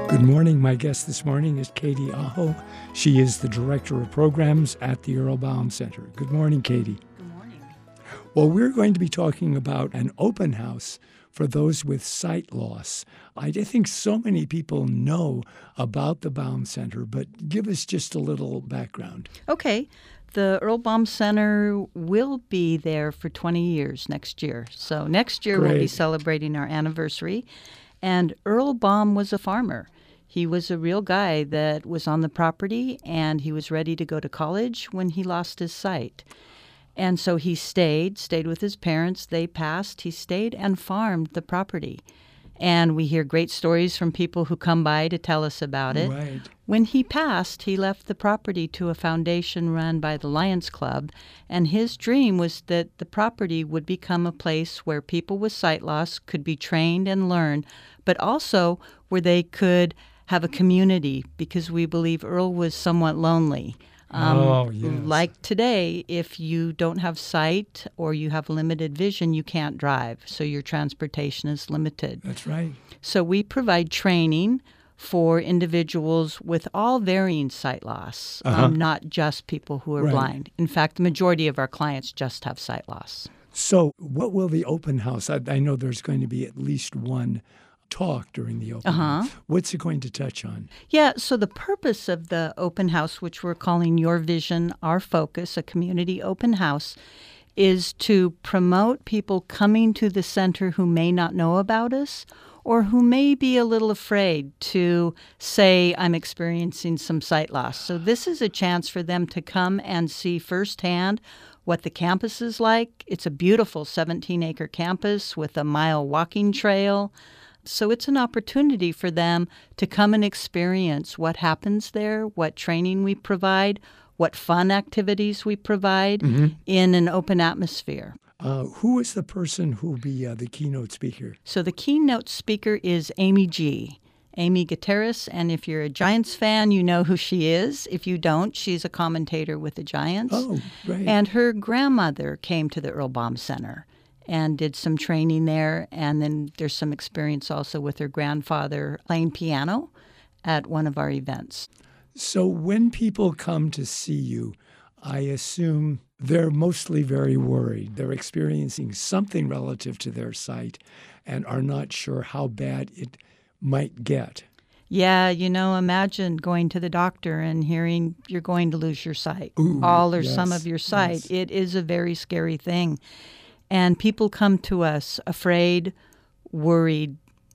Good morning. My guest this morning is Katie Aho. She is the Director of Programs at the Earl Baum Center. Good morning, Katie. Good morning. Well, we're going to be talking about an open house for those with sight loss. I think so many people know about the Baum Center, but give us just a little background. Okay. The Earl Baum Center will be there for 20 years next year. So next year we'll be celebrating our anniversary. And Earl Baum was a farmer. He was a real guy that was on the property, and he was ready to go to college when he lost his sight. And so he stayed with his parents. They passed. He stayed and farmed the property. And we hear great stories from people who come by to tell us about it. Right. When he passed, he left the property to a foundation run by the Lions Club, and his dream was that the property would become a place where people with sight loss could be trained and learn, but also where they could have a community, because we believe Earl was somewhat lonely. Yes. Like today, if you don't have sight or you have limited vision, you can't drive, so your transportation is limited. That's right. So we provide training for individuals with all varying sight loss, not just people who are blind. In fact, the majority of our clients just have sight loss. So what will the open house, I know there's going to be at least one talk during the open house. What's it going to touch on? Yeah, so the purpose of the open house, which we're calling Your Vision, Our Focus, a community open house, is to promote people coming to the center who may not know about us or who may be a little afraid to say, I'm experiencing some sight loss. So this is a chance for them to come and see firsthand what the campus is like. It's a beautiful 17-acre campus with a mile walking trail. So it's an opportunity for them to come and experience what happens there, what training we provide, what fun activities we provide in an open atmosphere. Who is the person who will be the keynote speaker? So the keynote speaker is Amy G. Amy Gutierrez, and if you're a Giants fan, you know who she is. If you don't, she's a commentator with the Giants. Oh, right. And her grandmother came to the Earl Baum Center and did some training there. And then there's some experience also with her grandfather playing piano at one of our events. So when people come to see you, I assume they're mostly very worried. They're experiencing something relative to their sight and are not sure how bad it might get. Yeah, imagine going to the doctor and hearing you're going to lose your sight, all or some of your sight. Yes. It is a very scary thing. And people come to us afraid, worried,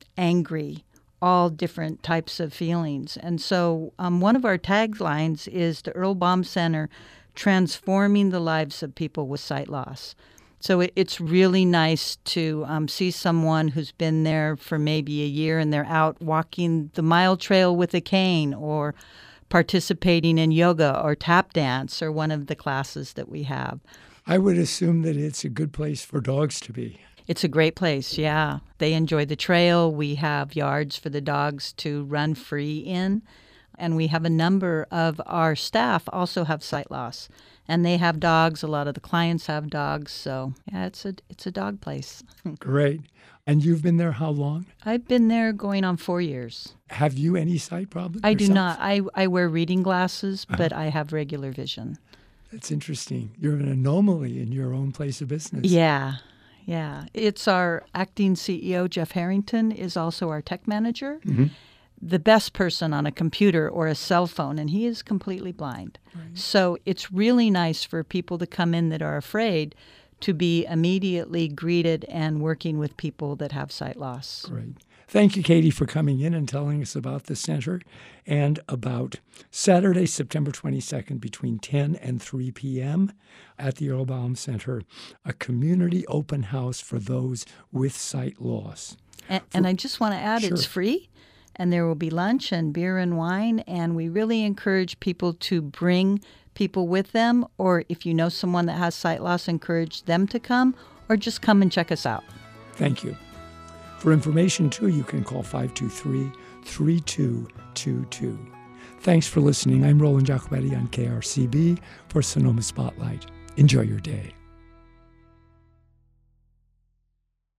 angry, all different types of feelings. And so one of our taglines is the Earl Baum Center, transforming the lives of people with sight loss. So it's really nice to see someone who's been there for maybe a year and they're out walking the mile trail with a cane or participating in yoga or tap dance or one of the classes that we have. I would assume that it's a good place for dogs to be. It's a great place, yeah. They enjoy the trail. We have yards for the dogs to run free in. And we have a number of our staff also have sight loss. And they have dogs. A lot of the clients have dogs. So, yeah, it's a dog place. Great. And you've been there how long? I've been there going on 4 years. Have you any sight problems? I do not. I wear reading glasses, but I have regular vision. That's interesting. You're an anomaly in your own place of business. Yeah. It's our acting CEO, Jeff Harrington, is also our tech manager. The best person on a computer or a cell phone, and he is completely blind. Right. So it's really nice for people to come in that are afraid to be immediately greeted and working with people that have sight loss. Great. Thank you, Katie, for coming in and telling us about the center and about Saturday, September 22nd, between 10 and 3 p.m. at the Earl Baum Center, a community open house for those with sight loss. And I just want to add, Sure. It's free, and there will be lunch and beer and wine, and we really encourage people to bring people with them, or if you know someone that has sight loss, encourage them to come, or just come and check us out. Thank you. For information, too, you can call 523-3222. Thanks for listening. I'm Roland Giacobetti on KRCB for Sonoma Spotlight. Enjoy your day.